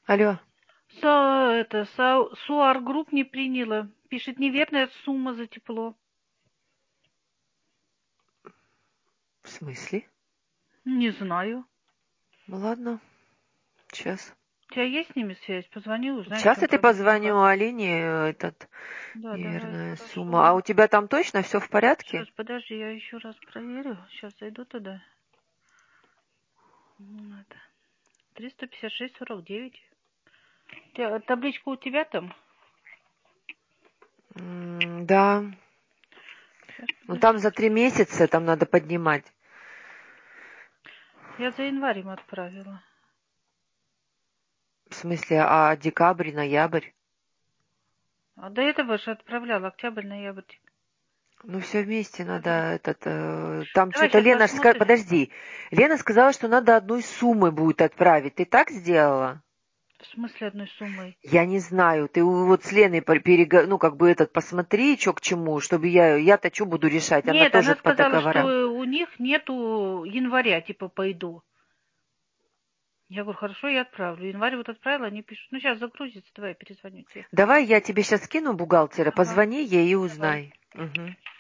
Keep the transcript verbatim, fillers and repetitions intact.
Алло. Со, это, со, Суар Групп не приняла. Пишет, неверная сумма за тепло. В смысле? Не знаю. Ну ладно, сейчас. У тебя есть с ними связь? Позвони, узнай, в Сейчас чем я тебе проблема. позвоню Алине, этот, Да, давай, неверная хорошо. сумма. А у тебя там точно все в порядке? Сейчас, подожди, я еще раз проверю. Сейчас зайду туда. Вот. триста пятьдесят шесть сорок девять. Те- Табличка у тебя там? М, Да. Сейчас, Ну там подожди. за три месяца там надо поднимать. Я за январь им отправила. В смысле, а декабрь, ноябрь? А до этого же отправляла. Октябрь, ноябрь. Ну все вместе надо Подожди. этот. э, Там Давай что-то сейчас Лена ж ска- посмотрим. Подожди. Лена сказала, что надо одной суммы будет отправить. Ты так сделала? В смысле одной суммой? Я не знаю. Ты у- вот с Леной пор- перега- ну как бы этот посмотри, что к чему, чтобы я я-то что буду решать? Она Нет, тоже она по сказала, договорам. что у них нету января, типа, пойду. Я говорю, хорошо, я отправлю. Январь вот отправила, они пишут, ну сейчас загрузится, давай я перезвоню тебе. Давай я тебе сейчас скину бухгалтера, Ага, позвони ей и давай. узнай. Мгм.